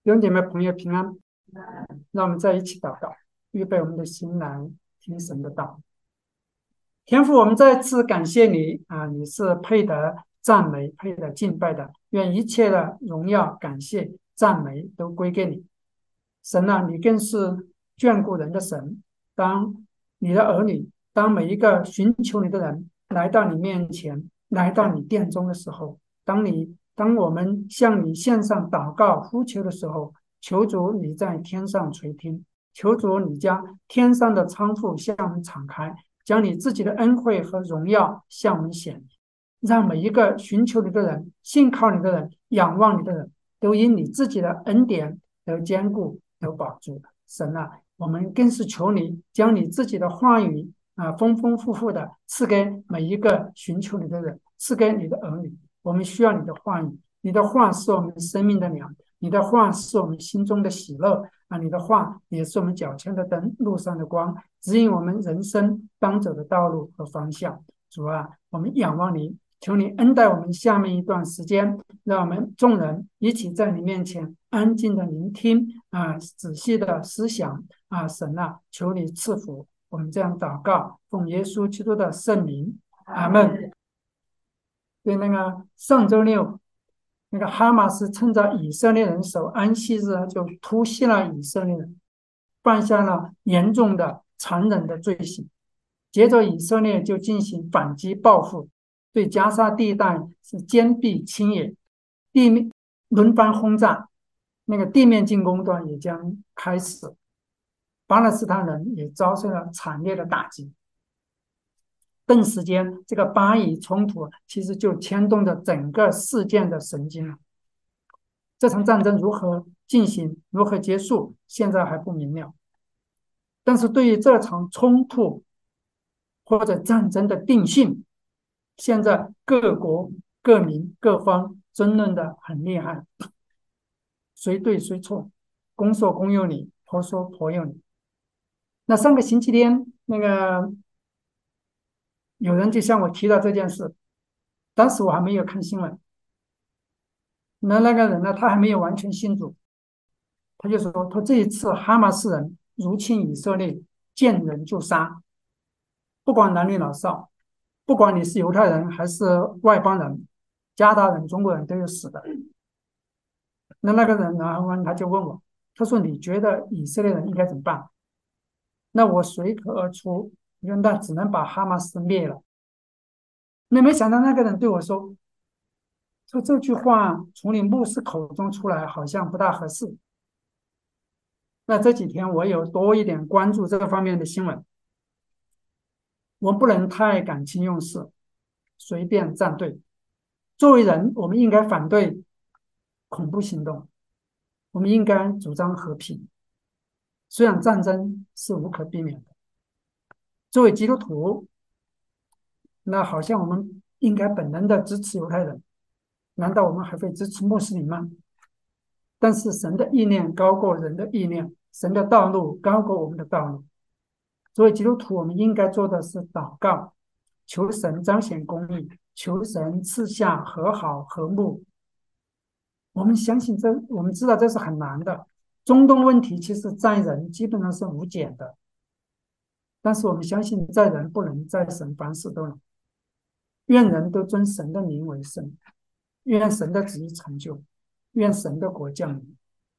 弟兄姐妹朋友平安，让我们在一起祷告，预备我们的心来听神的道。天父，我们再次感谢你啊，你是配得赞美、配得敬拜的。愿一切的荣耀、感谢、赞美都归给你。神啊，你更是眷顾人的神。当你的儿女，当每一个寻求你的人来到你面前，来到你殿中的时候，当我们向你献上祷告呼求的时候，求主你在天上垂听，求主你将天上的仓库向我们敞开，将你自己的恩惠和荣耀向我们显明，让每一个寻求你的人、信靠你的人、仰望你的人，都因你自己的恩典得坚固、得保住。神啊，我们更是求你将你自己的话语丰丰富富的赐给每一个寻求你的人，赐给你的儿女。我们需要你的话语，你的话是我们生命的粮，你的话是我们心中的喜乐啊！你的话也是我们脚前的灯，路上的光，指引我们人生当走的道路和方向。主啊，我们仰望你，求你恩待我们下面一段时间，让我们众人一起在你面前安静的聆听仔细的思想神啊，求你赐福。我们这样祷告，奉耶稣基督的圣名，阿门。对，那个上周六，那个哈马斯趁着以色列人守安息日就突袭了以色列人，犯下了严重的、残忍的罪行。接着，以色列就进行反击报复，对加沙地带是坚壁清野，地面轮番轰炸，那个地面进攻端也将开始。巴勒斯坦人也遭受了惨烈的打击。顿时间，这个巴以冲突其实就牵动着整个事件的神经了。这场战争如何进行、如何结束，现在还不明了。但是对于这场冲突或者战争的定性，现在各国、各民、各方争论的很厉害，谁对谁错，公说公有理，婆说婆有理。那上个星期天，那个有人就向我提到这件事，当时我还没有看新闻。那个人呢，他还没有完全信主，他就说，他这一次哈马斯人入侵以色列，见人就杀，不管男女老少，不管你是犹太人还是外邦人，加拿大人、中国人都有死的。那个人然后他就问我，他说你觉得以色列人应该怎么办？那我随口而出，我说那只能把哈马斯灭了。那没想到那个人对我说这句话从你牧师口中出来，好像不大合适。那这几天我有多一点关注这个方面的新闻，我们不能太感情用事，随便站队。作为人，我们应该反对恐怖行动，我们应该主张和平。虽然战争是无可避免的，作为基督徒，那好像我们应该本能的支持犹太人，难道我们还会支持穆斯林吗？但是神的意念高过人的意念，神的道路高过我们的道路。作为基督徒，我们应该做的是祷告，求神彰显公义，求神赐下和好和睦。我们相信我们知道这是很难的。中东问题其实在人基本上是无解的，但是我们相信在人不能，在神凡事都能。愿人都尊神的名为圣，愿神的旨意成就，愿神的国降临。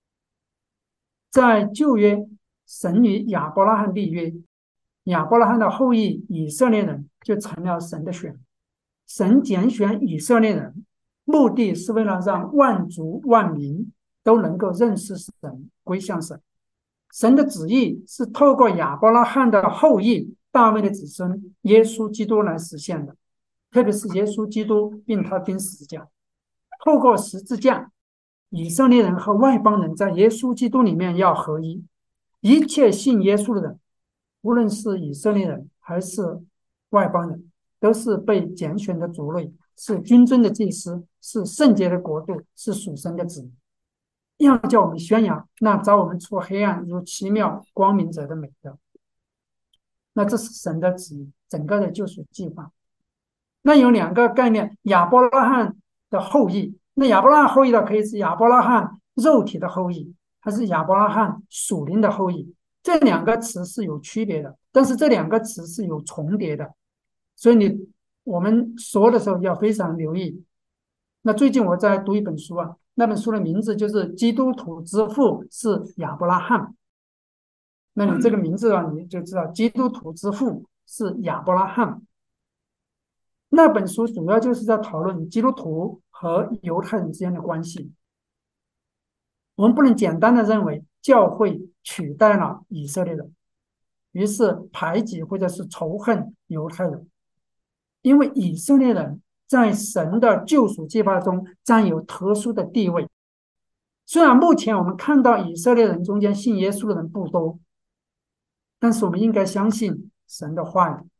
在旧约，神与亚伯拉罕立约，亚伯拉罕的后裔以色列人就成了神的选。神拣选以色列人，目的是为了让万族万民都能够认识神，归向神。神的旨意是透过亚伯拉罕的后裔大卫的子孙耶稣基督来实现的，特别是耶稣基督并他钉十字架，透过十字架，以色列人和外邦人在耶稣基督里面要合一。一切信耶稣的人，无论是以色列人还是外邦人，都是被拣选的族类，是君尊的祭司，是圣洁的国度，是属神的子民。要叫我们宣扬那找我们出黑暗如奇妙光明者的美德。那这是神的旨意，整个的救赎计划。那有2个概念，亚伯拉罕的后裔。那亚伯拉罕后裔的可以是亚伯拉罕肉体的后裔，还是亚伯拉罕属灵的后裔？这两个词是有区别的，但是这两个词是有重叠的，所以我们说的时候要非常留意。那最近我在读一本书啊，那本书的名字就是《基督徒之父是亚伯拉罕》。那你这个名字啊，你就知道基督徒之父是亚伯拉罕。那本书主要就是在讨论基督徒和犹太人之间的关系。我们不能简单的认为教会取代了以色列人，于是排挤或者是仇恨犹太人，因为以色列人在神的救赎计划中占有特殊的地位。虽然目前我们看到以色列人中间信耶稣的人不多，但是我们应该相信神的话语。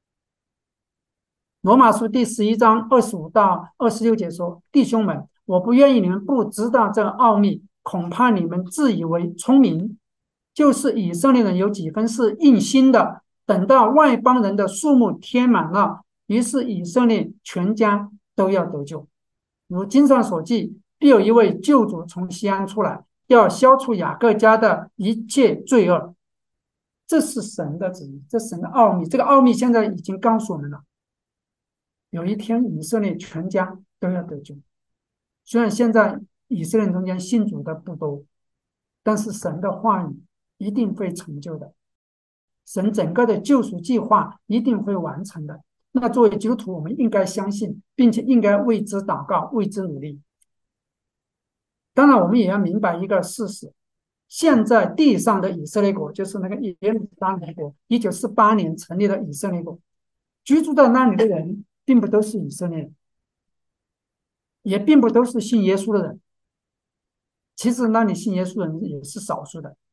罗马书第11章25到26节说：“弟兄们，我不愿意你们不知道这个奥秘，恐怕你们自以为聪明。就是以色列人有几分是硬心的，等到外邦人的数目填满了，于是以色列全家都要得救。如经上所记，必有一位救主从西安出来，要消除雅各家的一切罪恶。”这是神的旨意，这是神的奥秘。这个奥秘现在已经告诉我们了。有一天，以色列全家都要得救。虽然现在以色列人中间信主的不多，但是神的话语一定会成就的，神整个的救赎计划一定会完成的。那作为基督徒，我们应该相信，并且应该为之祷告，为之努力。当然，我们也要明白一个事实：现在地上的以色列国，就是那个耶路撒冷国，1948年成立的以色列国，居住在那里的人，并不都是以色列人，也并不都是信耶稣的人。其实那里信耶稣的人也是少数的，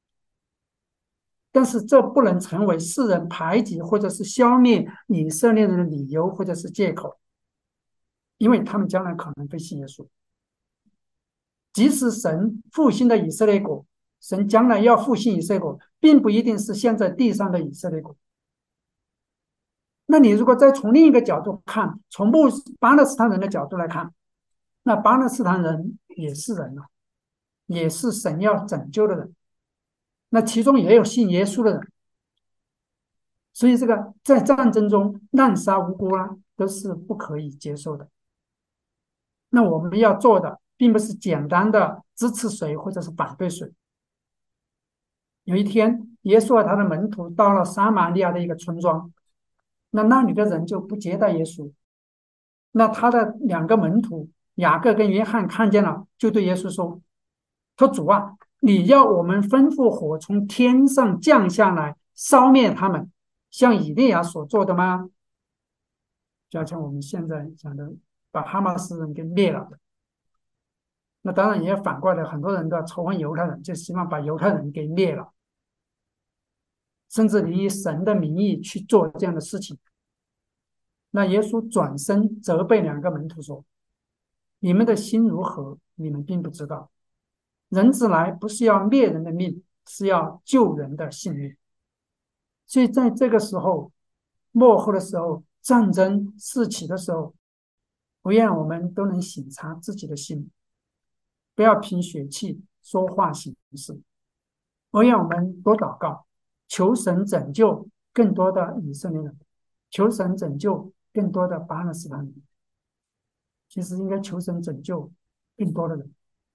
但是这不能成为世人排挤或者是消灭以色列人的理由或者是借口，因为他们将来可能会信耶稣。即使神复兴的以色列国，神将来要复兴以色列国，并不一定是现在地上的以色列国。那你如果再从另一个角度看，从巴勒斯坦人的角度来看，那巴勒斯坦人也是人啊，也是神要拯救的人，那其中也有信耶稣的人。所以这个在战争中滥杀无辜啊，都是不可以接受的。那我们要做的，并不是简单的支持谁或者是反对谁。有一天，耶稣和他的门徒到了撒玛利亚的一个村庄，那里的人就不接待耶稣。那他的两个门徒雅各跟约翰看见了，就对耶稣说：主啊，你要我们吩咐火从天上降下来，烧灭他们，像以利亚所做的吗？就像我们现在讲的，把哈马斯人给灭了。那当然也反过来，很多人都仇恨犹太人，就希望把犹太人给灭了，甚至你以神的名义去做这样的事情。那耶稣转身责备两个门徒说：你们的心如何，你们并不知道。人子来不是要灭人的命，是要救人的性命。所以在这个时候，末后的时候，战争四起的时候，不愿我们都能省察自己的心，不要凭血气说话行事。我愿我们多祷告，求神拯救更多的以色列人，求神拯救更多的巴勒斯坦人。其实应该求神拯救更多的人。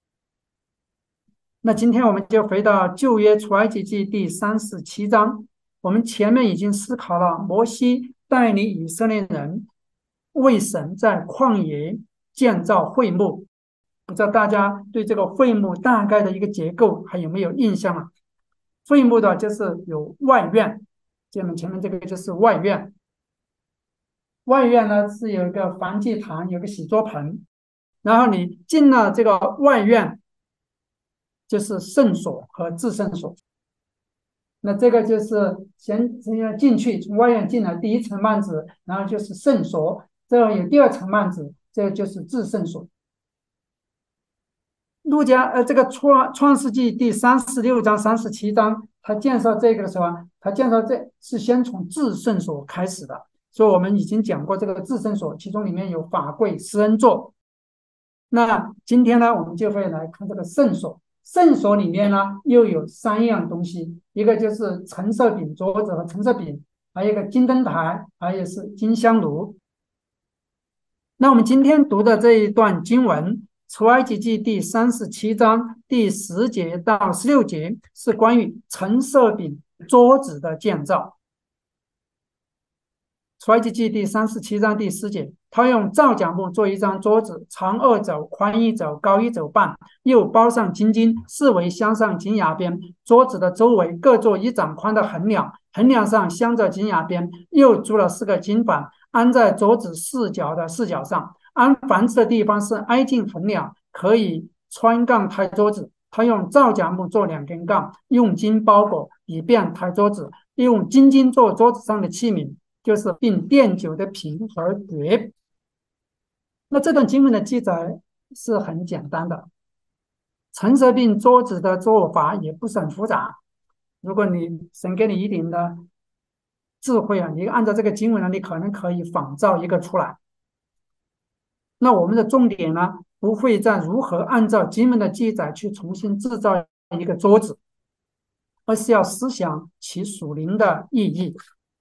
那今天我们就回到旧约出埃及记第37章，我们前面已经思考了摩西带领以色列人为神在旷野建造会幕。不知道大家对这个会幕大概的一个结构还有没有印象啊？会幕的就是有外院，前面这个就是外院。外院呢是有一个燔祭坛，有个洗桌盆，然后你进了这个外院，就是圣所和至圣所。那这个就是先进去，从外院进来第一层幔子，然后就是圣所，这有第二层幔子，这个就是至圣所。这个创世纪第36章、37章，他介绍这个的时候，他介绍这是先从至圣所开始的。所以我们已经讲过这个至圣所，其中里面有法柜、施恩座。 那今天呢，我们就会来看这个圣所。圣所里面呢，又有3样东西，一个就是陈设饼桌子和陈设饼，还有一个金灯台，还有是金香炉。那我们今天读的这一段经文，出埃及记第37章第10节到16节，是关于陈设饼桌子的建造。出埃及记第37章第10节，他用皂荚木做一张桌子，长2肘，宽1肘，高1肘半，又包上金筋，四围镶上金牙边。桌子的周围各做1掌宽的横梁，横梁上镶着金牙边，又铸了4个金板，安在桌子4角的4角上。安房子的地方是挨近横梁，可以穿杠抬桌子。他用皂荚木做2根杠，用金包裹，以便抬桌子。用金筋做桌子上的器皿，就是并奠酒的瓶和碟。那这段经文的记载是很简单的，陈设饼桌子的做法也不是很复杂。如果你神给你一定的智慧啊，你按照这个经文呢，你可能可以仿造一个出来。那我们的重点呢，不会在如何按照经文的记载去重新制造一个桌子，而是要思想其属灵的意义。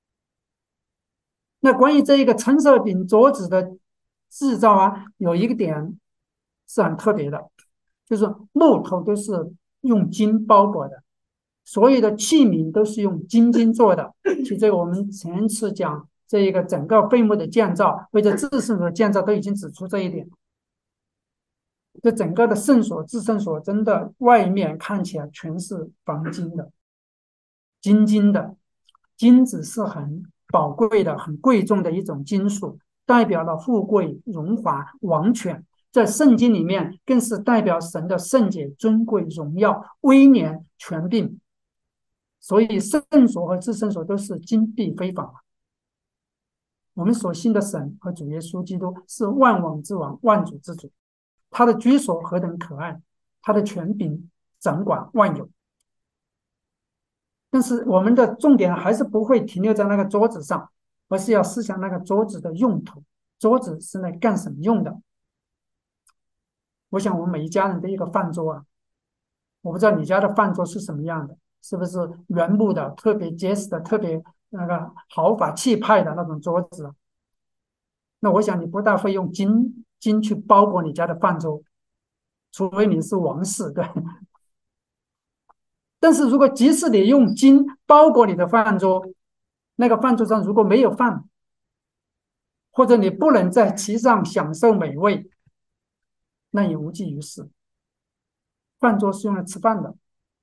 那关于这一个陈设饼桌子的制造啊，有一个点是很特别的，就是木头都是用金包裹的，所有的器皿都是用金筋做的。其实这个我们前次讲这一个整个会幕的建造，或者至圣所的建造都已经指出这一点。这整个的圣所、至圣所真的外面看起来全是黄金的、金金的，金子是很宝贵的、很贵重的一种金属，代表了富贵、荣华、王权。在圣经里面，更是代表神的圣洁、尊贵、荣耀、威严、权柄。所以，圣所和至圣所都是金碧辉煌。我们所信的神和主耶稣基督是万王之王、万主之主。他的居所何等可爱，他的权柄掌管万有。但是我们的重点还是不会停留在那个桌子上，而是要思想那个桌子的用途，桌子是来干什么用的。我想我们每一家人的一个饭桌啊，我不知道你家的饭桌是什么样的，是不是原木的、特别结实的、特别那个豪华气派的那种桌子？那我想你不大会用金去包裹你家的饭桌，除非你是王室，对。但是如果即使你用金包裹你的饭桌，那个饭桌上如果没有饭，或者你不能在其上享受美味，那也无济于事。饭桌是用来吃饭的。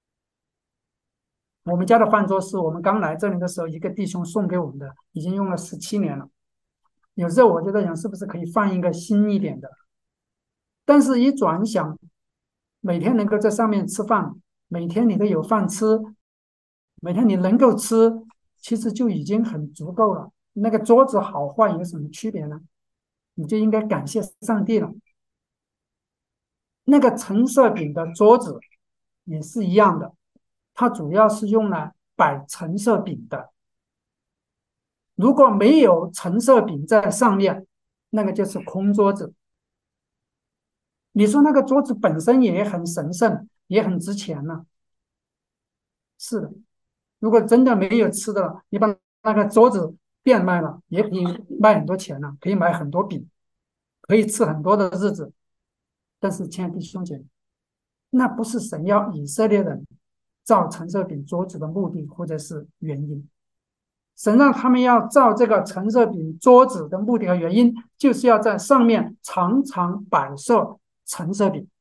我们家的饭桌是我们刚来这里的时候一个弟兄送给我们的，已经用了17年了。有时候我就在想，是不是可以放一个新一点的？但是一转想，每天能够在上面吃饭，每天你都有饭吃，每天你能够吃，其实就已经很足够了。那个桌子好坏有什么区别呢？你就应该感谢上帝了。那个陈设饼的桌子也是一样的，它主要是用来摆陈设饼的。如果没有陈设饼在上面，那个就是空桌子。你说那个桌子本身也很神圣，也很值钱呢？是的。如果真的没有吃的了，你把那个桌子变卖了，也可以卖很多钱呢，可以买很多饼，可以吃很多的日子。但是，亲爱的弟兄姐妹，那不是神要以色列人造陈设饼桌子的目的或者是原因。神让他们要造这个陈设饼桌子的目的和原因，就是要在上面常常摆设陈设饼。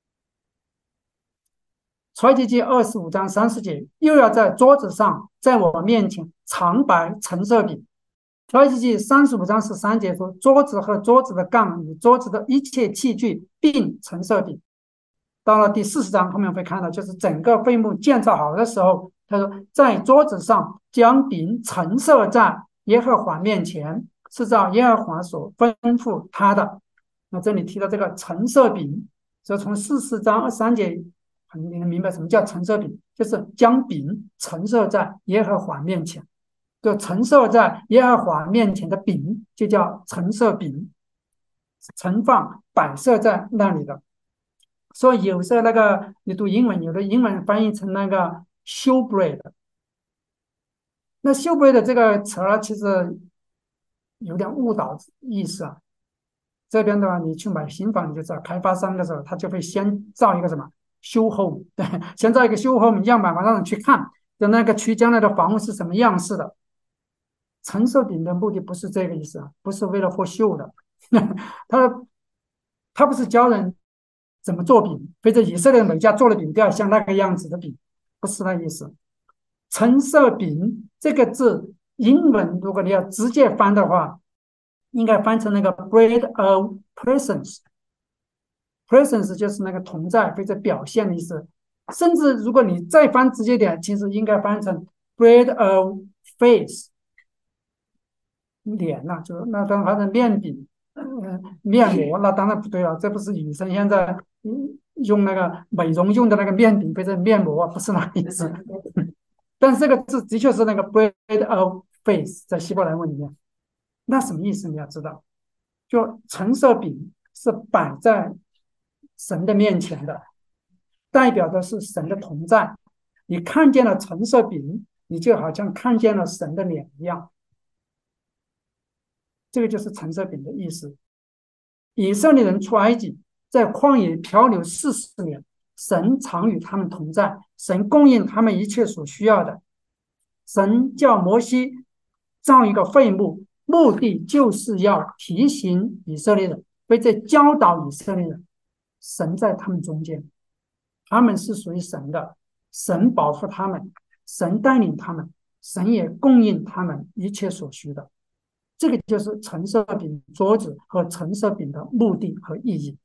出埃及记25章30节，又要在桌子上，在我面前常摆陈设饼。出埃及记35章13节说，桌子和桌子的杠与桌子的一切器具并陈设饼。到了第40章后面会看到，就是整个会幕建造好的时候，他说在桌子上将饼陈设在耶和华面前，是照耶和华所吩咐他的。那这里提到这个陈设饼，所以从44章23节你能明白什么叫陈设饼，就是将饼陈设在耶和华面前。就陈设在耶和华面前的饼就叫陈设饼。 盛放摆设在那里的。所以有时候那个你读英文，有的英文翻译成那个 showbread，那 showbread 这个词儿其实有点误导意思啊。这边的话，你去买新房，你就知道开发商的时候，他就会先造一个什么 show home，对，先造一个 show home样板房，让人去看，就那个区将来的房屋是什么样式的。陈设饼的目的不是这个意思啊，不是为了获秀的，他他不是教人怎么做饼，非得以色列每家做的饼都要像那个样子的饼，不是那意思。陈设饼这个字，英文如果你要直接翻的话，应该翻成那个 bread of presence，presence 就是那个同在或者表现的意思。甚至如果你再翻直接点，其实应该翻成 bread of face，脸呐、就那当然还是面饼，面膜那当然不对了，这不是女生现在用那个美容用的那个面饼或者面膜，不是那个意思。但是这个字的确是那个 bread of face，在希伯来文里面，那什么意思你要知道，就陈设饼是摆在神的面前的，代表的是神的同在。你看见了陈设饼，你就好像看见了神的脸一样。这个就是陈设饼的意思。以色列人出埃及，在旷野漂流40年，神常与他们同在，神供应他们一切所需要的。神叫摩西造一个会幕，目的就是要提醒以色列人，为在教导以色列人，神在他们中间，他们是属于神的，神保护他们，神带领他们，神也供应他们一切所需的。这个就是陈设饼桌子和陈设饼的目的和意义。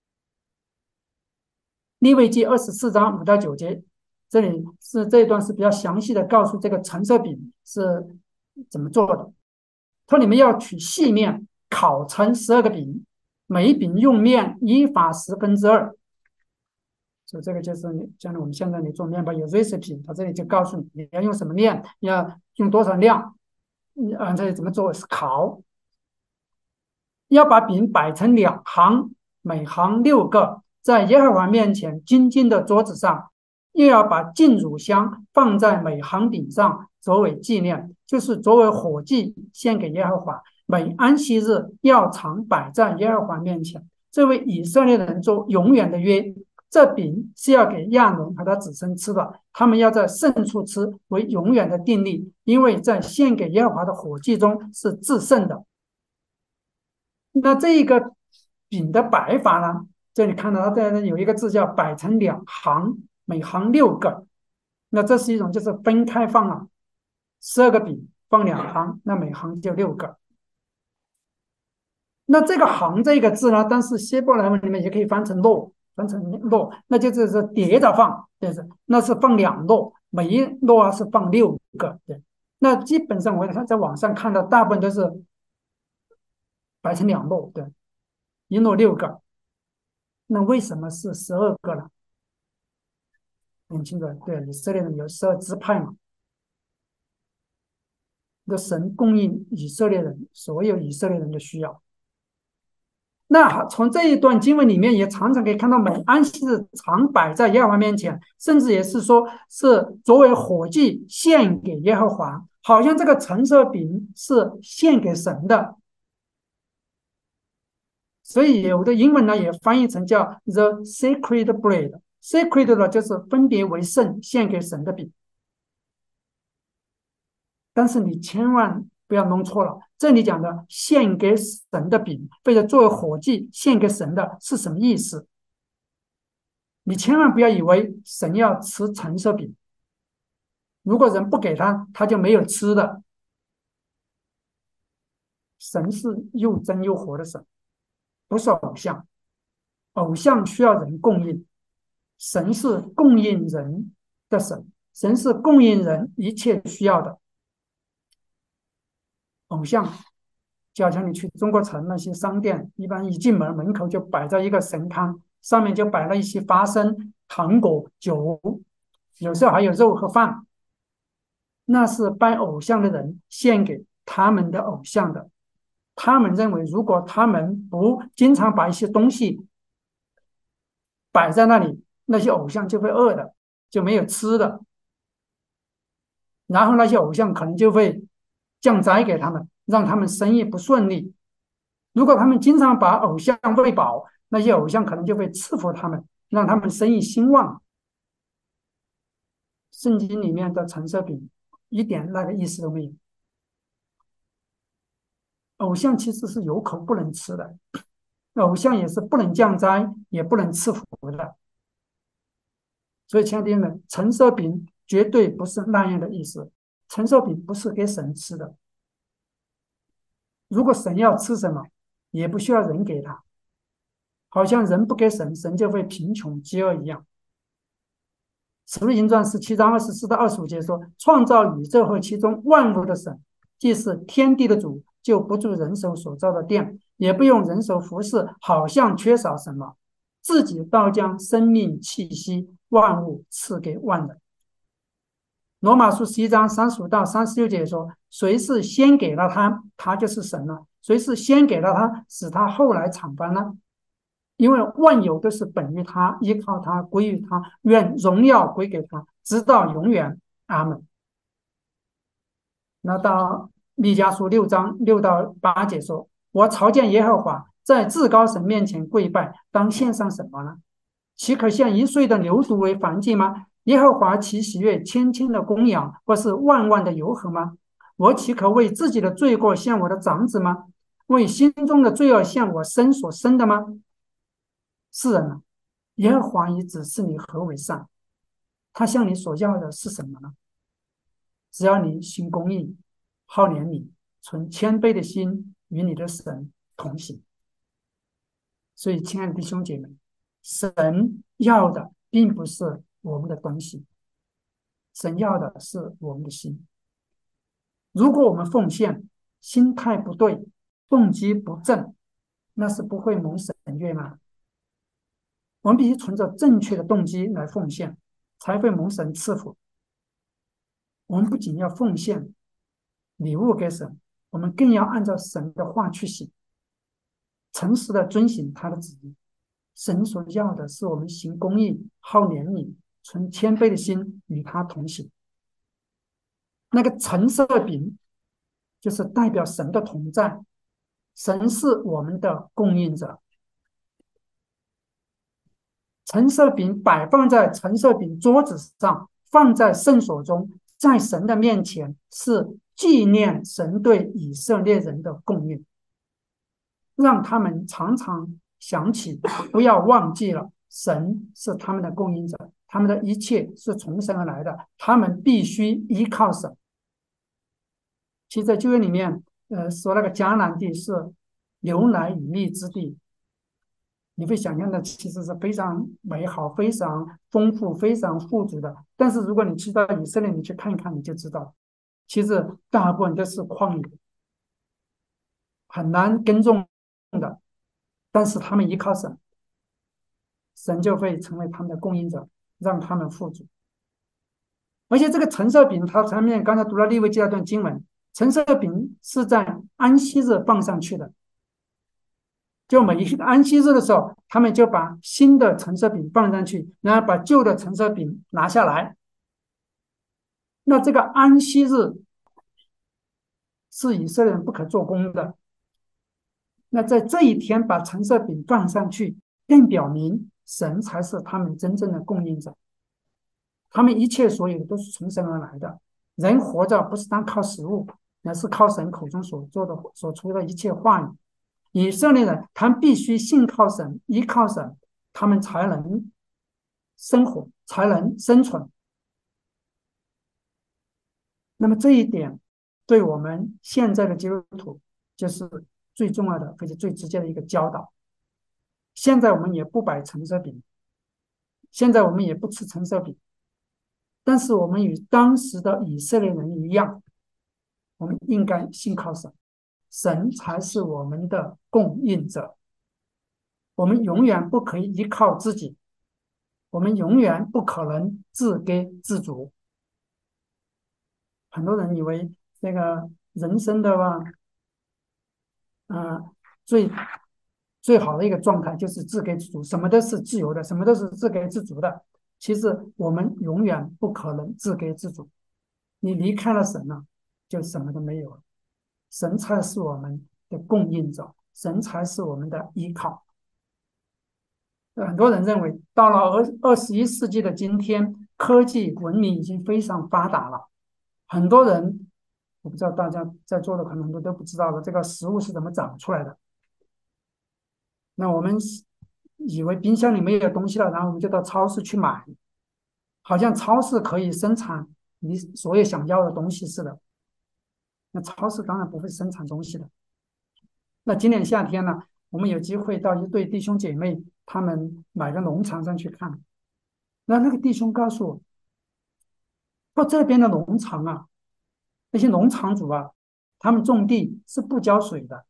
利未记24章5到9节，这里是这一段是比较详细的告诉这个陈设饼是怎么做的。说你们要取细面，烤成12个饼，每饼用面1法2，所以这个就是你将来我们现在你做面包有 recipe， 它这里就告诉你你要用什么面，要用多少量，按这里怎么做是烤。要把饼摆成2行，每行6个，在耶和华面前金金的桌子上，又要把净乳香放在每行饼上，作为纪念，就是作为火祭献给耶和华。每安息日要常摆在耶和华面前，这为以色列人做永远的约。这饼是要给亚伦和他子孙吃的，他们要在圣处吃，为永远的定例，因为在献给耶和华的火祭中是至圣的。那这一个饼的摆法呢？这里看到它这有一个字叫摆成2行，每行6个。那这是一种就是分开放了，12个饼放2行，那每行就6个。那这个行这个字呢，但是希伯来文里面也可以翻成摞，翻成摞，那就是叠着放，就是那是放2摞，每一摞是放6个。对，那基本上我在网上看到大部分都是摆成2摞，对，一摞6个。那为什么是12个呢？很清楚，对，以色列人有12支派嘛，那神供应以色列人所有以色列人的需要。那从这一段经文里面也常常可以看到，每安息日常摆在耶和华面前，甚至也是说是作为火祭献给耶和华，好像这个陈设饼是献给神的。所以有的英文呢也翻译成叫 the sacred bread，sacred 呢就是分别为圣献给神的饼。但是你千万不要弄错了，这里讲的献给神的饼，或者作为火祭献给神的是什么意思？你千万不要以为神要吃陈设饼，如果人不给他，他就没有吃的。神是又真又活的神，不是偶像，偶像需要人供应，神是供应人的神，神是供应人一切需要的。偶像就好像你去中国城那些商店，一般一进门口就摆在一个神龛，上面就摆了一些花生、糖果、酒，有时候还有肉和饭，那是拜偶像的人献给他们的偶像的。 他们认为，如果他们不经常把一些东西摆在那里，那些偶像就会饿的，就没有吃的。然后那些偶像可能就会降灾给他们，让他们生意不顺利。如果他们经常把偶像喂饱，那些偶像可能就会赐福他们，让他们生意兴旺。圣经里面的橙色饼一点那个意思都没有。偶像其实是有口不能吃的，偶像也是不能降灾，也不能赐福的。所以，亲爱的弟兄们，橙色饼绝对不是那样的意思。橙色饼不是给神吃的。如果神要吃什么，也不需要人给他，好像人不给神，神就会贫穷饥饿一样。使徒行传17章24到25节说：创造宇宙和其中万物的神，既是天地的主，就不住人手所造的殿，也不用人手服侍，好像缺少什么，自己倒将生命气息万物赐给万人。罗马书11章35到36节说：谁是先给了他，他就是神了；谁是先给了他，使他后来敞翻呢？因为万有都是本于他，依靠他，归于他，愿荣耀归给他，直到永远。阿门。那到弥迦书6章6到8节说：我朝见耶和华，在至高神面前跪拜，当献上什么呢？岂可献1岁的牛犊为燔祭吗？耶和华岂喜悦千千的公羊，或是万万的油和吗？我岂可为自己的罪过献我的长子吗？为心中的罪恶献我身所生的吗？是人啊，耶和华已指示你何为善，他向你所要的是什么呢？只要你行公义，好怜悯，存谦卑的心，与你的神同行。所以，亲爱的弟兄姐妹，神要的并不是我们的东西，神要的是我们的心。如果我们奉献心态不对，动机不正，那是不会蒙神悦纳。我们必须存着正确的动机来奉献，才会蒙神赐福。我们不仅要奉献礼物给神，我们更要按照神的话去行，诚实的遵行他的旨意。神所要的是我们行公义，好怜悯，存谦卑的心，与他同行。那个橙色饼就是代表神的同在，神是我们的供应者。橙色饼摆放在橙色饼桌子上，放在圣所中，在神的面前，是纪念神对以色列人的供应，让他们常常想起，不要忘记了神是他们的供应者，他们的一切是从神而来的，他们必须依靠神。其实，在旧约里面，说那个迦南地是牛奶与蜜之地，你会想象的其实是非常美好、非常丰富、非常富足的。但是如果你去到以色列，你去看一看，你就知道，其实大部分都是旷野，很难耕种的。但是他们依靠神，神就会成为他们的供应者，让他们富足。而且这个橙色饼，它前面刚才读了利未记那段经文，橙色饼是在安息日放上去的。就每一个安息日的时候，他们就把新的橙色饼放上去，然后把旧的橙色饼拿下来。那这个安息日是以色列人不可做工的。那在这一天把橙色饼放上去，更表明神才是他们真正的供应者。他们一切所有的都是从神而来的。人活着不是单靠食物，而是靠神口中所做的、所出的一切话语。以色列人，他们必须信靠神，依靠神，他们才能生活，才能生存。那么这一点，对我们现在的基督徒，就是最重要的，或者最直接的一个教导。现在我们也不摆橙色饼，现在我们也不吃橙色饼，但是我们与当时的以色列人一样，我们应该信靠神，神才是我们的供应者。我们永远不可以依靠自己，我们永远不可能自给自足。很多人以为这个人生的呃最最好的一个状态就是自给自足，什么都是自由的，什么都是自给自足的。其实我们永远不可能自给自足，你离开了神呢，就什么都没有了。神才是我们的供应者，神才是我们的依靠。很多人认为，到了21世纪的今天，科技文明已经非常发达了。很多人，我不知道大家在座的可能很多都不知道的，这个食物是怎么长出来的。那我们以为冰箱里没有东西了，然后我们就到超市去买，好像超市可以生产你所有想要的东西似的。那超市当然不会生产东西的。那今年夏天呢，我们有机会到一对弟兄姐妹他们买个农场上去看。那个弟兄告诉我，到这边的农场啊，那些农场主啊，他们种地是不浇水的。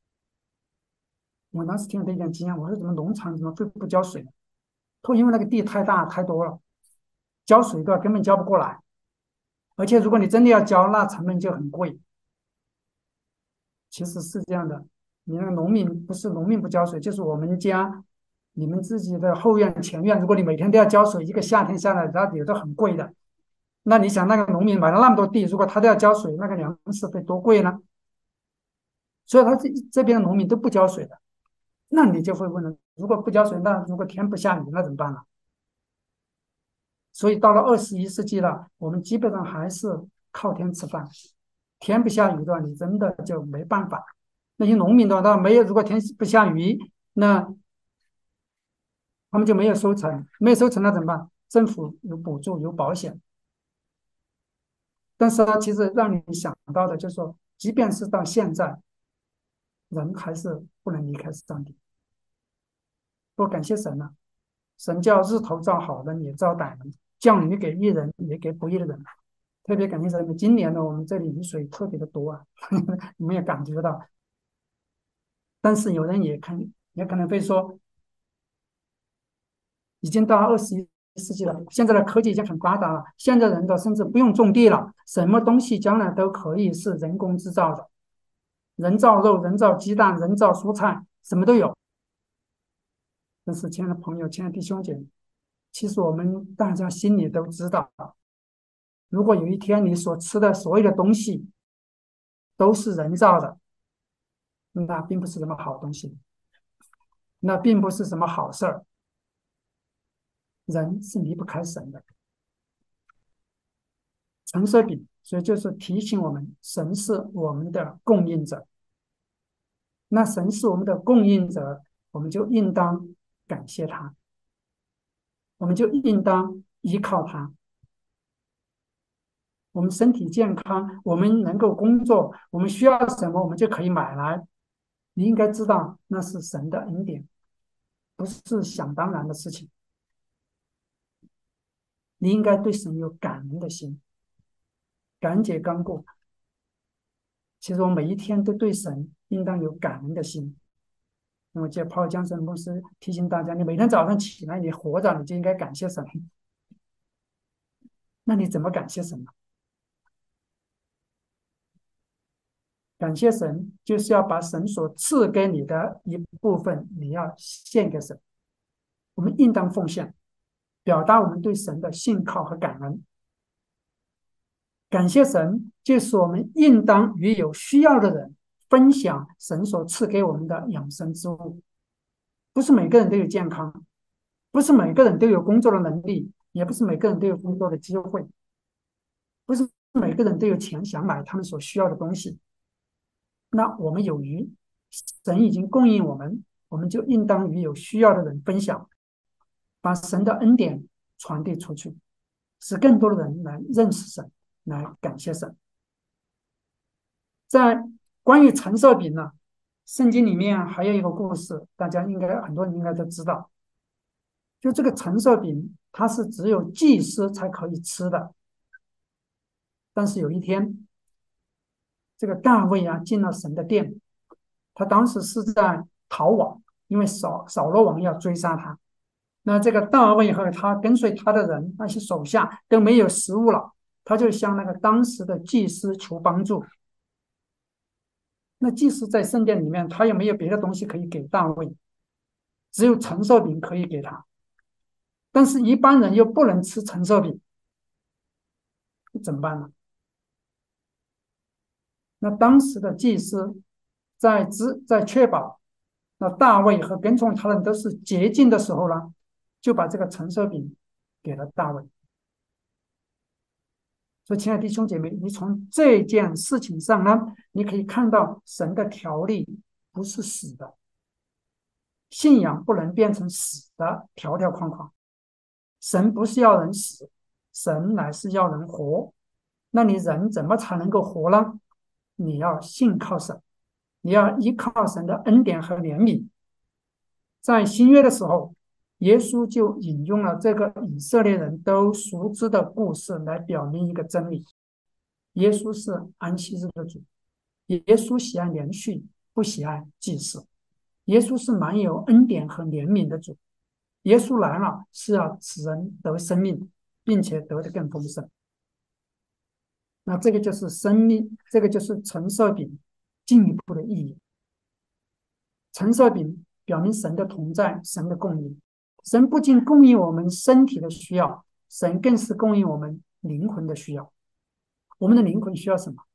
我当时听了有点惊讶，我说怎么农场怎么会不浇水呢？他说因为那个地太大太多了，浇水的话根本浇不过来，而且如果你真的要浇，那成本就很贵。其实是这样的，你那个农民不是农民不浇水，就是我们家你们自己的后院前院，如果你每天都要浇水，一个夏天下来，它也都很贵的。那你想，那个农民买了那么多地，如果他都要浇水，那个粮食费多贵呢？所以他这边的农民都不浇水的。那你就会问了，如果不浇水，那如果天不下雨，那怎么办呢？所以到了21世纪了，我们基本上还是靠天吃饭。天不下雨的话，你真的就没办法。那些农民的话，他没有，如果天不下雨，那他们就没有收成，没有收成那怎么办？政府有补助，有保险。但是呢，其实让你想到的就是说，即便是到现在，人还是不能离开上帝。多感谢神呢、神叫日头照好人也照歹人，降雨给义人也给不义的人。特别感谢神，今年呢，我们这里雨水特别的多啊，你们也感觉到。但是有人也可能会说，已经到21世纪了，现在的科技已经很发达了，现在人的甚至不用种地了，什么东西将来都可以是人工制造的，人造肉、人造鸡蛋、人造蔬菜，什么都有。但是，亲爱的朋友、亲爱的弟兄姐妹，其实我们大家心里都知道，如果有一天你所吃的所有的东西都是人造的，那并不是什么好东西，那并不是什么好事儿。人是离不开神的。橙色饼，所以就是提醒我们，神是我们的供应者。那神是我们的供应者，我们就应当感谢他，我们就应当依靠他。我们身体健康，我们能够工作，我们需要什么，我们就可以买来。你应该知道，那是神的恩典，不是想当然的事情。你应该对神有感恩的心，感恩节刚过，其实我每一天都对神应当有感恩的心。那么，借泡江神牧师提醒大家，你每天早上起来，你活着，你就应该感谢神。那你怎么感谢神呢？感谢神就是要把神所赐给你的一部分，你要献给神。我们应当奉献，表达我们对神的信靠和感恩。感谢神，就是我们应当与有需要的人分享神所赐给我们的养生之物。不是每个人都有健康，不是每个人都有工作的能力，也不是每个人都有工作的机会，不是每个人都有钱想买他们所需要的东西。那我们有余，神已经供应我们，我们就应当与有需要的人分享，把神的恩典传递出去，使更多的人来认识神，来感谢神。在关于橙色饼呢，圣经里面还有一个故事，大家很多人应该都知道。就这个橙色饼，它是只有祭司才可以吃的。但是有一天，这个大卫啊进了神的殿，他当时是在逃亡，因为扫罗王要追杀他。那这个大卫和他跟随他的人，那些手下都没有食物了，他就向那个当时的祭司求帮助。 那祭司在圣殿里面，他又没有别的东西可以给大卫，只有陈设饼可以给他。但是，一般人又不能吃陈设饼，怎么办呢？那当时的祭司在确保那大卫和跟从他人都是洁净的时候呢，就把这个陈设饼给了大卫。所以，亲爱的弟兄姐妹，你从这件事情上呢，你可以看到神的条例不是死的，信仰不能变成死的条条框框。神不是要人死，神乃是要人活。那你人怎么才能够活呢？你要信靠神，你要依靠神的恩典和怜悯。在新约的时候，耶稣就引用了这个以色列人都熟知的故事来表明一个真理：耶稣是安息日的主，耶稣喜爱连续，不喜爱祭祀。耶稣是满有恩典和怜悯的主，耶稣来了是要使人得生命，并且得的更丰盛。那这个就是生命，这个就是陈设饼进一步的意义。陈设饼表明神的同在，神的供应。神不仅供应我们身体的需要，神更是供应我们灵魂的需要。我们的灵魂需要什么？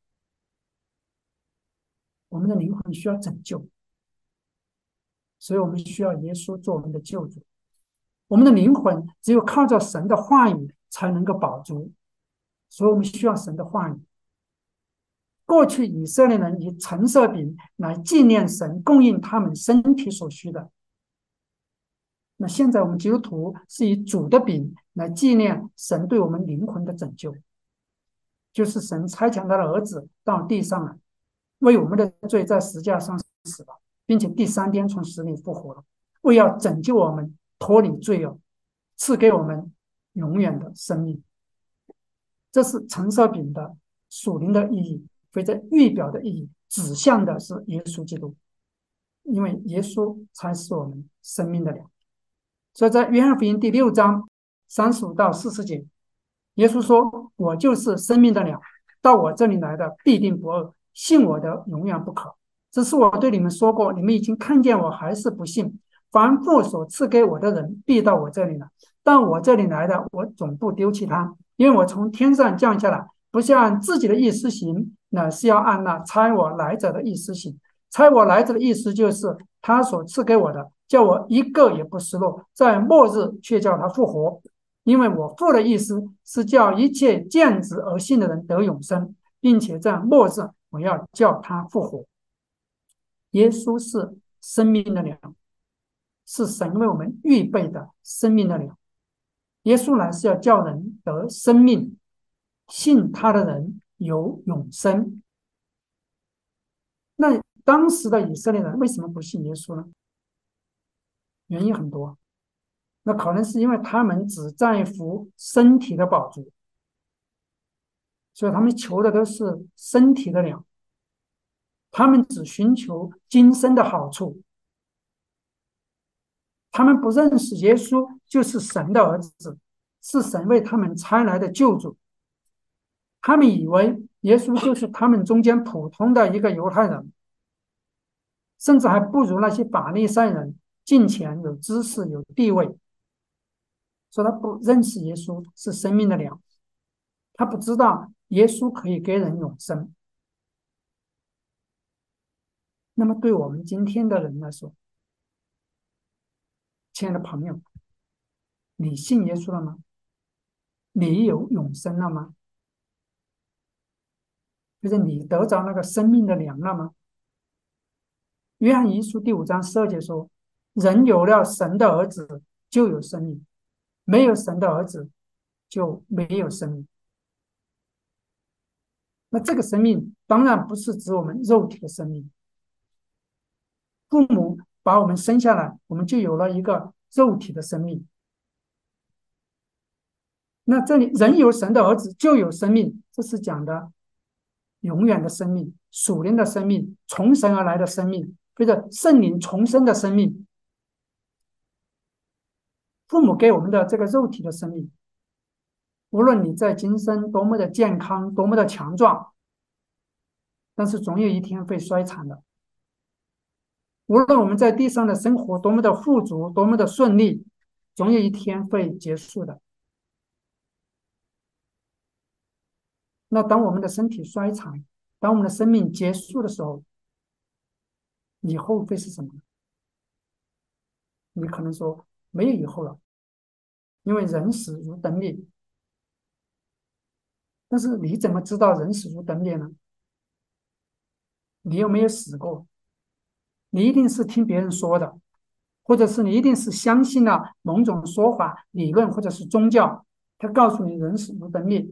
我们的灵魂需要拯救，所以我们需要耶稣做我们的救主。我们的灵魂只有靠着神的话语才能够保足，所以我们需要神的话语。过去以色列人以陈设饼来纪念神供应他们身体所需的，那现在我们基督徒是以主的饼来纪念神对我们灵魂的拯救，就是神差遣他的儿子到地上来，为我们的罪在十字架上死了，并且第三天从死里复活了，为要拯救我们脱离罪恶，赐给我们永远的生命。这是陈设饼的属灵的意义，非这预表的意义，指向的是耶稣基督，因为耶稣才是我们生命的粮。所以在约翰福音第6章35到40节，耶稣说：“我就是生命的粮，到我这里来的必定不饿，信我的永远不渴。只是我对你们说过，你们已经看见我，还是不信。凡父所赐给我的人，必到我这里来。到我这里来的，我总不丢弃他，因为我从天上降下来，不是按自己的意思行，乃是要按那差我来者的意思行。差我来者的意思就是他所赐给我的，叫我一个也不失落，在末日却叫他复活。因为我父的意思是叫一切见子而信的人得永生，并且在末日我要叫他复活。耶稣是生命的粮，是神为我们预备的生命的粮。耶稣来是要叫人得生命，信他的人有永生。那当时的以色列人为什么不信耶稣呢？原因很多，那可能是因为他们只在乎身体的饱足，所以他们求的都是身体的粮，他们只寻求今生的好处，他们不认识耶稣就是神的儿子，是神为他们差来的救主。他们以为耶稣就是他们中间普通的一个犹太人，甚至还不如那些法利赛人敬虔、有知识、有地位。说他不认识耶稣是生命的粮，他不知道耶稣可以给人永生。那么对我们今天的人来说，亲爱的朋友，你信耶稣了吗？你有永生了吗？就是你得着那个生命的粮了吗？约翰一书第5章12节说：“人有了神的儿子，就有生命；没有神的儿子，就没有生命。”那这个生命当然不是指我们肉体的生命。父母把我们生下来，我们就有了一个肉体的生命。那这里人有神的儿子就有生命，这是讲的永远的生命、属灵的生命、从神而来的生命，或者圣灵重生的生命。父母给我们的这个肉体的生命，无论你在今生多么的健康、多么的强壮， 但是总有一天会衰残的。无论我们在地上的生活多么的富足，多么的顺利，总有一天会结束的。那当我们的身体衰残，当我们的生命结束的时候，以后会是什么？你可能说没有以后了，因为人死如灯灭。但是你怎么知道人死如灯灭呢？你又没有死过，你一定是听别人说的，或者是你一定是相信了某种说法、理论或者是宗教，他告诉你人死如灯灭。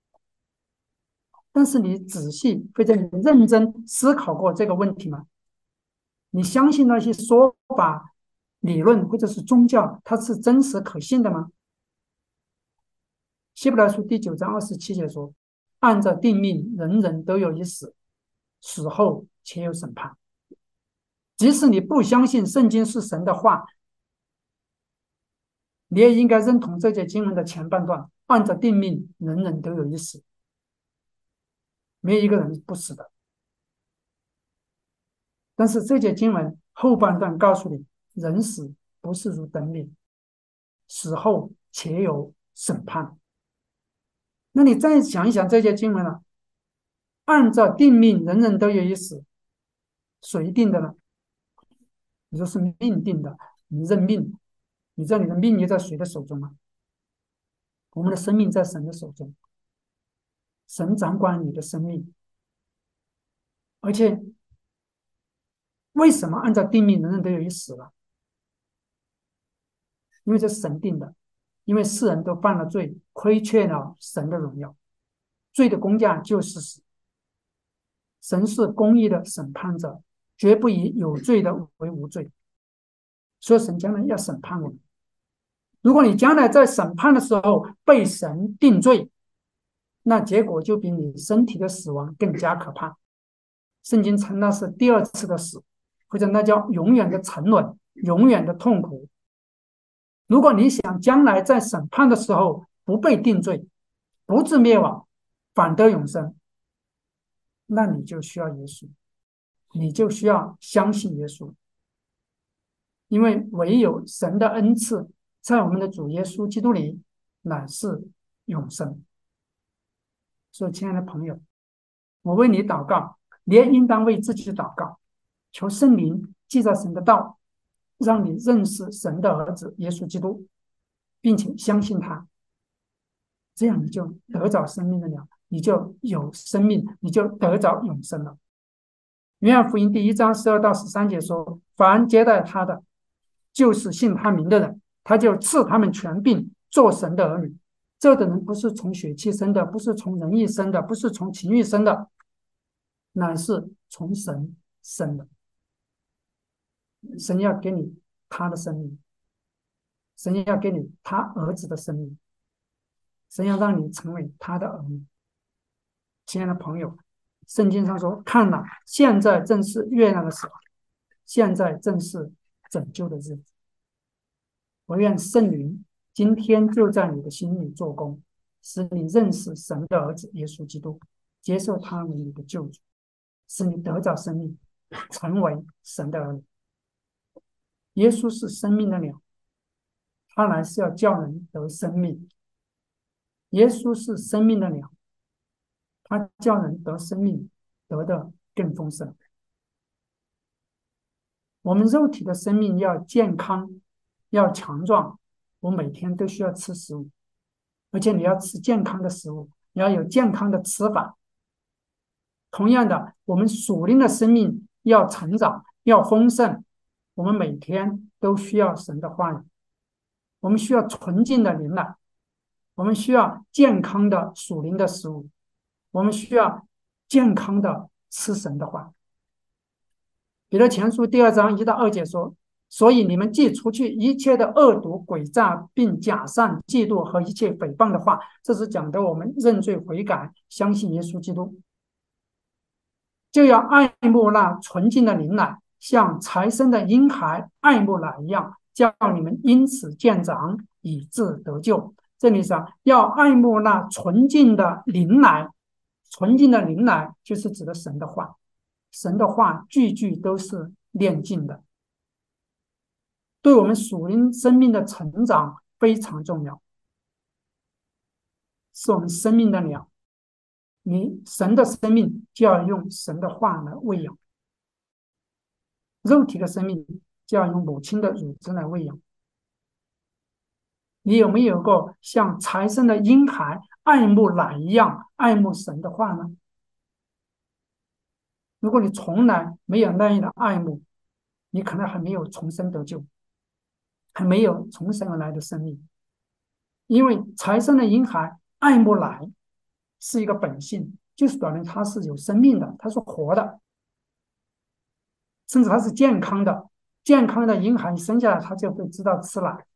但是你仔细或者你认真思考过这个问题吗？你相信那些说法、理论或者是宗教，它是真实可信的吗？希伯来书第9章27节说：按照定命，人人都有一死，死后且有审判。即使你不相信圣经是神的话，你也应该认同这节经文的前半段：按照定命，人人都有一死，没有一个人不死的。但是这节经文后半段告诉你，人死不是如灯灭，死后且有审判。那你再想一想这节经文了，按照定命，人人都有一死，谁定的呢？你说是命定的，你认命，你知道你的命运在谁的手中吗？我们的生命在神的手中，神掌管你的生命。而且为什么按照定命，人人都有一死了？因为这是神定的，因为世人都犯了罪，亏缺了神的荣耀，罪的工价就是死。神是公义的审判者，绝不以有罪的为无罪，所以神将来要审判我们。如果你将来在审判的时候被神定罪，那结果就比你身体的死亡更加可怕。圣经称那是第二次的死，或者那叫永远的沉沦，永远的痛苦。如果你想将来在审判的时候不被定罪，不致灭亡，反得永生，那你就需要耶稣，你就需要相信耶稣，因为唯有神的恩赐在我们的主耶稣基督里乃是永生。所以，亲爱的朋友，我为你祷告，你也应当为自己祷告，求圣灵记在神的道，让你认识神的儿子耶稣基督，并且相信他，这样你就得着生命的了，你就有生命，你就得着永生了。约翰福音第1章12到13节说：凡接待他的，就是信他名的人，他就赐他们权柄做神的儿女。这的人不是从血气生的，不是从人意生的，不是从情欲生的，乃是从神生的。神要给你他的生命，神要给你他儿子的生命，神要让你成为他的儿女。亲爱的朋友，圣经上说：看哪，现在正是悦纳的时候，现在正是拯救的日子。我愿圣灵今天就在你的心里做工，使你认识神的儿子耶稣基督，接受他为你的救主，使你得着生命，成为神的儿女。耶稣是生命的粮，他来是要叫人得生命。耶稣是生命的粮，他叫人得生命，得的更丰盛。我们肉体的生命要健康，要强壮，我每天都需要吃食物，而且你要吃健康的食物，你要有健康的吃法。同样的，我们属灵的生命要成长，要丰盛，我们每天都需要神的话语，我们需要纯净的灵奶，我们需要健康的属灵的食物，我们需要健康的吃神的话。彼得前书第2章1到2节说：所以你们既除去一切的恶毒、诡诈，并假善、嫉妒和一切诽谤的话，这是讲的我们认罪悔改，相信耶稣基督，就要爱慕那纯净的灵奶，像才生的婴孩爱慕奶一样，叫你们因此渐长，以致得救。这里讲要爱慕那纯净的灵奶， 纯净的灵奶就是指的神的话，神的话句句都是炼净的，对我们属灵生命的成长非常重要，是我们生命的粮。你神的生命就要用神的话来喂养，肉体的生命就要用母亲的乳汁来喂养。你有没有过像财生的婴孩爱慕奶一样爱慕神的话呢？如果你从来没有那样的爱慕，你可能还没有重生得救，还没有从神而来的生命。因为财生的婴孩爱慕奶是一个本性，就是表明他是有生命的，他是活的，甚至他是健康的。健康的婴孩生下来，他就会知道吃奶。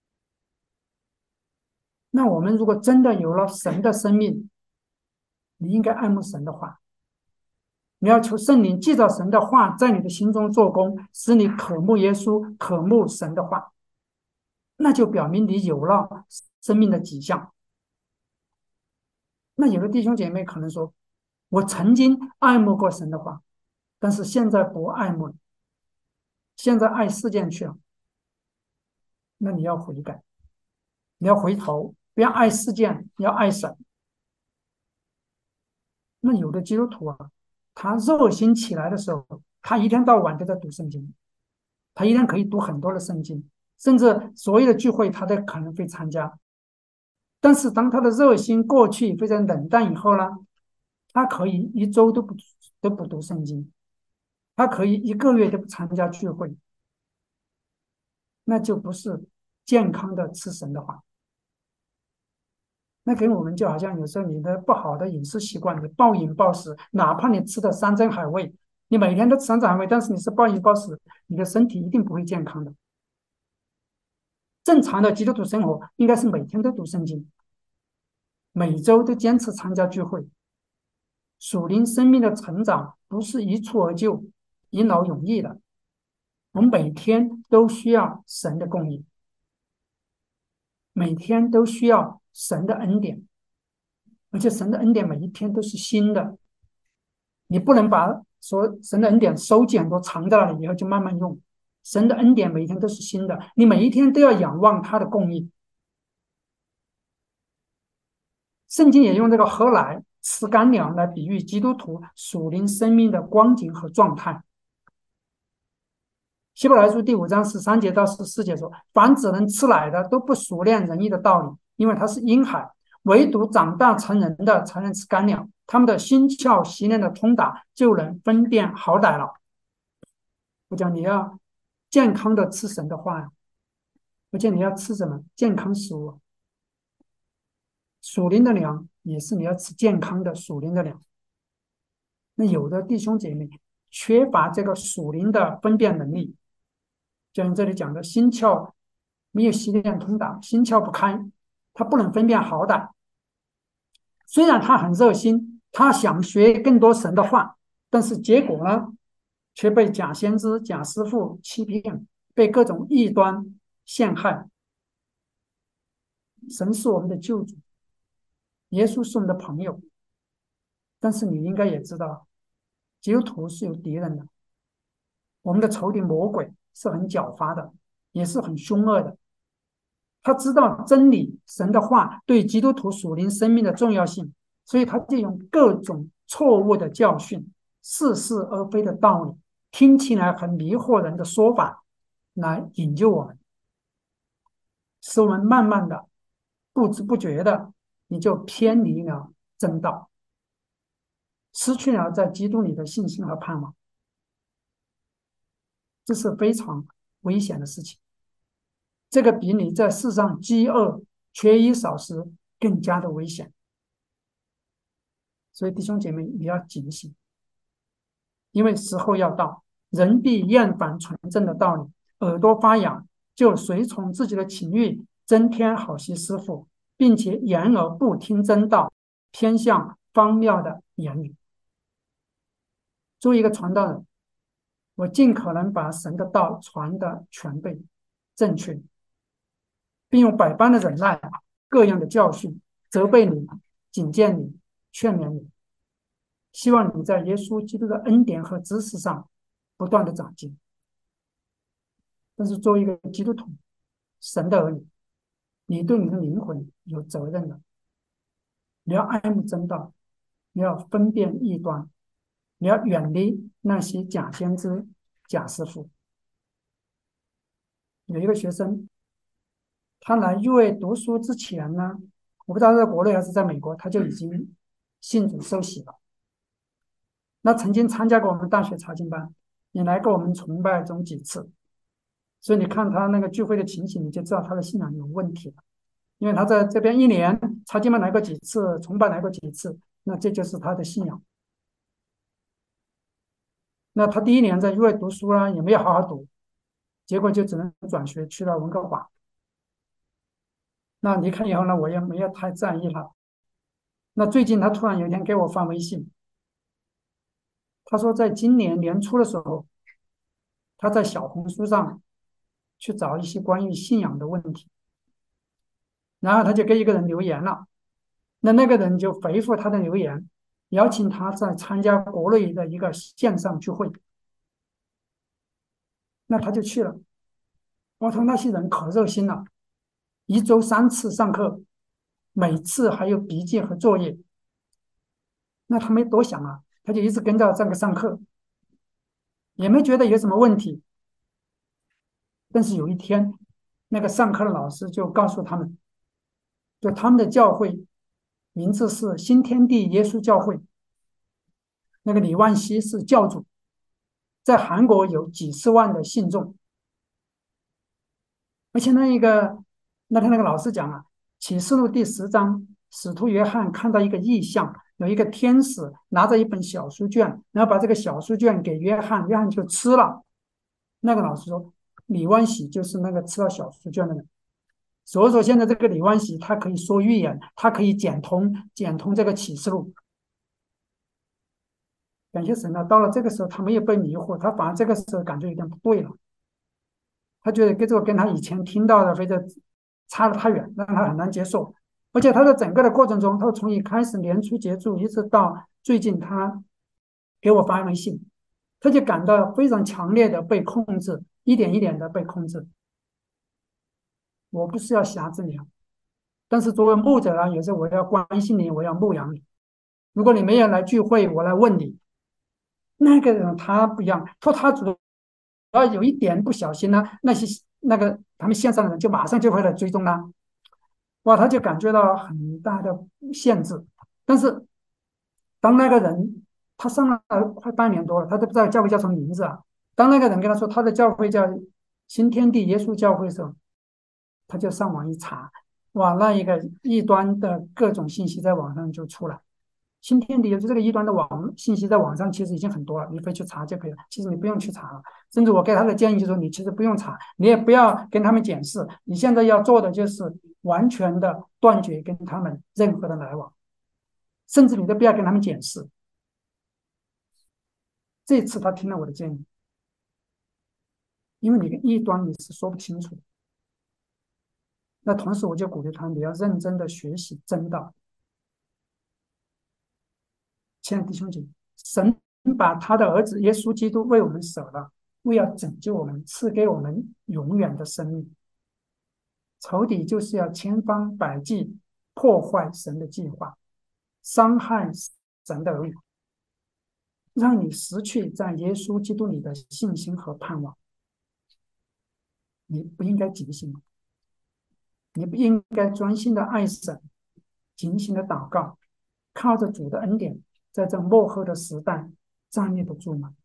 那我们如果真的有了神的生命，你应该爱慕神的话，你要求圣灵记着神的话在你的心中做工，使你渴慕耶稣，渴慕神的话，那就表明你有了生命的迹象。那有的弟兄姐妹可能说，我曾经爱慕过神的话，但是现在不爱慕了，现在爱世界去了。那你要悔改，你要回头，不要爱世界，你要爱神。那有的基督徒啊，他热心起来的时候，他一天到晚都在读圣经，他一天可以读很多的圣经，甚至所有的聚会他都可能会参加。但是当他的热心过去非常冷淡以后呢，他可以一周都不读圣经，他可以一个月都不参加聚会，那就不是健康的吃神的话。那跟我们就好像有时候你的不好的饮食习惯，你暴饮暴食，哪怕你吃的山珍海味，你每天都吃山珍海味，但是你是暴饮暴食，你的身体一定不会健康的。正常的基督徒生活应该是每天都读圣经，每周都坚持参加聚会。属灵生命的成长不是一蹴而就、一劳永逸的，我们每天都需要神的供应，每天都需要神的恩典，而且神的恩典每一天都是新的。你不能把说神的恩典收紧很多藏在那里以后就慢慢用，神的恩典每一天都是新的，你每一天都要仰望他的供应。圣经也用这个喝奶吃干粮来比喻基督徒属灵生命的光景和状态。希伯来书第5章13节到14节说，凡只能吃奶的都不熟练仁义的道理，因为他是婴孩，唯独长大成人的才能吃干粮，他们的心窍习练的通达，就能分辨好歹了。我讲你要健康的吃神的话呀，而且你要吃什么健康食物，属灵的粮也是你要吃健康的属灵的粮。那有的弟兄姐妹缺乏这个属灵的分辨能力，就像这里讲的心窍没有习练通达，心窍不开，他不能分辨好歹。虽然他很热心，他想学更多神的话，但是结果呢，却被假先知、假师傅欺骗，被各种异端陷害。神是我们的救主，耶稣是我们的朋友，但是你应该也知道，基督徒是有敌人的，我们的仇敌魔鬼是很狡猾的，也是很凶恶的。他知道真理、神的话对基督徒属灵生命的重要性，所以他就用各种错误的教训、似是而非的道理、听起来很迷惑人的说法来引诱我们，使我们慢慢的、不知不觉的，你就偏离了正道，失去了在基督里的信心和盼望，这是非常危险的事情。这个比你在世上饥饿、缺衣少食更加的危险。所以弟兄姐妹，你要警醒，因为时候要到，人必厌烦纯正的道理，耳朵发痒，就随从自己的情欲，增添好些师傅，并且言而不听真道，偏向荒谬的言语。作为一个传道人，我尽可能把神的道传得全备、正确，并用百般的忍耐、各样的教训责备你、警戒你、劝勉你。 希望你在耶稣基督的恩典和知识上不断的长进。但是作为一个基督徒，神的儿女，你对你的灵魂有责任的。你要爱慕真道，你要分辨异端，你要远离那些假先知、假师傅。有一个学生，他来预备读书之前呢，我不知道在国内还是在美国，他就已经信主受洗了。那曾经参加过我们大学查经班，也来过我们崇拜中几次，所以你看他那个聚会的情形，你就知道他的信仰有问题了。因为他在这边一年查经班来过几次，崇拜来过几次，那这就是他的信仰。那他第一年在预备读书啊，也没有好好读，结果就只能转学去了温哥华。那离开以后呢，我也没有太在意他。那最近他突然有一天给我发微信，他说在今年年初的时候，他在小红书上去找一些关于信仰的问题，然后他就给一个人留言了，那个人就回复他的留言，邀请他在参加国内的一个线上聚会，那他就去了。我说那些人可热心了，一周3次上课，每次还有笔记和作业。那他没多想啊，他就一直跟着这个上课，也没觉得有什么问题。但是有一天，那个上课的老师就告诉他们，就他们的教会名字是新天地耶稣教会，那个李万熙是教主，在韩国有几十万的信众。而且那天那个老师讲啊，启示录第10章，使徒约翰看到一个异象，有一个天使拿着一本小书卷，然后把这个小书卷给约翰，约翰就吃了。那个老师说，李万喜就是那个吃了小书卷的人。所以说，现在这个李万喜他可以说预言，他可以简通这个启示录。感谢神啊！到了这个时候，他没有被迷惑，他反而这个时候感觉有点不对了。他觉得跟他以前听到的非常差得太远，让他很难接受。而且他在整个的过程中，他从一开始年初结束，一直到最近他给我发微信，他就感到非常强烈的被控制，一点一点的被控制。我不是要辖制你啊，但是作为牧者啊，有时候我要关心你，我要牧养你。如果你没有来聚会，我来问你。那个人他不一样，他主要有一点不小心呢，他们线上的人就马上就会来追踪他，哇，他就感觉到很大的限制。但是当那个人他上了快半年多了，他都不知道教会叫什么名字啊。当那个人跟他说他的教会叫新天地耶稣教会的时候，他就上网一查，哇，那一个异端的各种信息在网上就出来。新天地就这个异端的信息在网上其实已经很多了，你可以去查就可以了。其实你不用去查了，甚至我给他的建议就是说，你其实不用查，你也不要跟他们解释，你现在要做的就是完全的断绝跟他们任何的来往，甚至你都不要跟他们解释。这次他听了我的建议，因为你跟异端你是说不清楚的。那同时我就鼓励他，你要认真的学习真道。亲爱的弟兄姐妹，神把他的儿子耶稣基督为我们舍了，为要拯救我们，赐给我们永远的生命。仇敌就是要千方百计破坏神的计划，伤害神的儿女，让你失去在耶稣基督里的信心和盼望。你不应该警醒，你不应该专心的爱神，尽心的祷告，靠着主的恩典，在这幕后的时代站立得住吗？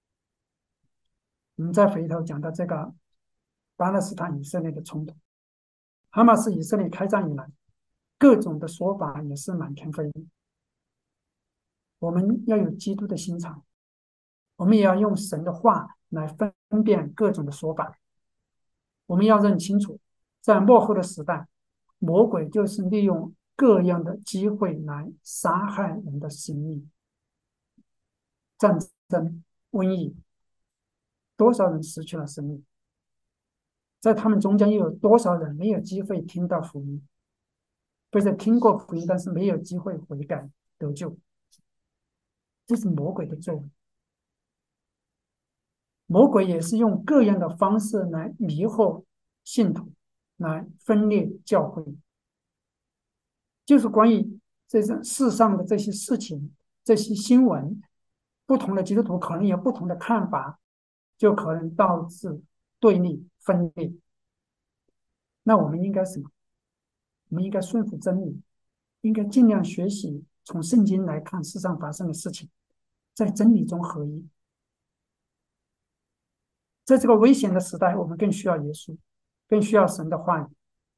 我们再回头讲到这个巴勒斯坦以色列的冲突，哈马斯以色列开战以来，各种的说法也是满天飞。我们要有基督的心肠，我们也要用神的话来分辨各种的说法。我们要认清楚，在末后的时代，魔鬼就是利用各样的机会来杀害人的性命。战争、瘟疫，多少人失去了生命？在他们中间又有多少人没有机会听到福音，或者听过福音，但是没有机会悔改得救？ 这是魔鬼的作为。魔鬼也是用各样的方式来迷惑信徒，来分裂教会。就是关于这世上的这些事情、这些新闻，不同的基督徒可能有不同的看法，就可能导致对立分裂。那我们应该什么？我们应该顺服真理，应该尽量学习从圣经来看世上发生的事情，在真理中合一。在这个危险的时代，我们更需要耶稣，更需要神的话语。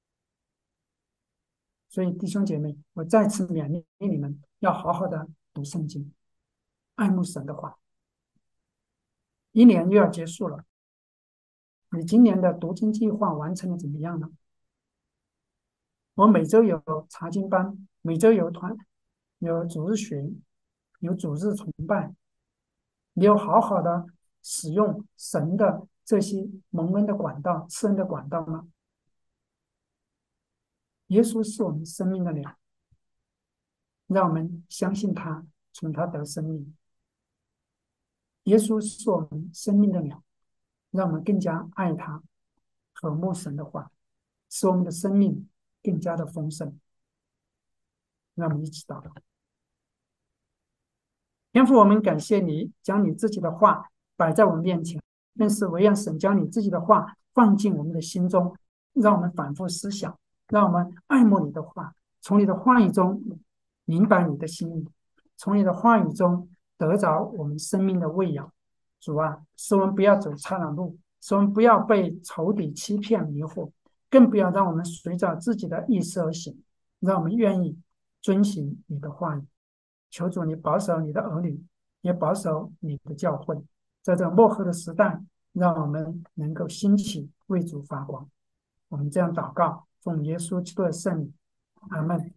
所以，弟兄姐妹，我再次勉励你们要好好的读圣经，爱慕神的话。一年又要结束了，你今年的读经计划完成的怎么样呢？我每周有查经班，每周有主日学，有主日崇拜，你有好好的使用神的这些蒙恩的管道、赐恩的管道吗？耶稣是我们生命的粮，让我们相信他，从他得生命。耶稣是我们生命的粮，让我们更加爱他，和睦神的话，使我们的生命更加的丰盛。让我们一起祷告。天父，我们感谢你将你自己的话摆在我们面前，更是唯愿神将你自己的话放进我们的心中，让我们反复思想，让我们爱慕你的话，从你的话语中明白你的心意，从你的话语中得着我们生命的喂养。主啊，使我们不要走差了路，使我们不要被仇敌欺骗迷惑，更不要让我们随着自己的意思而行，让我们愿意遵行你的话语。求主你保守你的儿女，也保守你的教会，在这幕后的时代，让我们能够兴起为主发光。我们这样祷告，奉耶稣基督的圣名，阿门。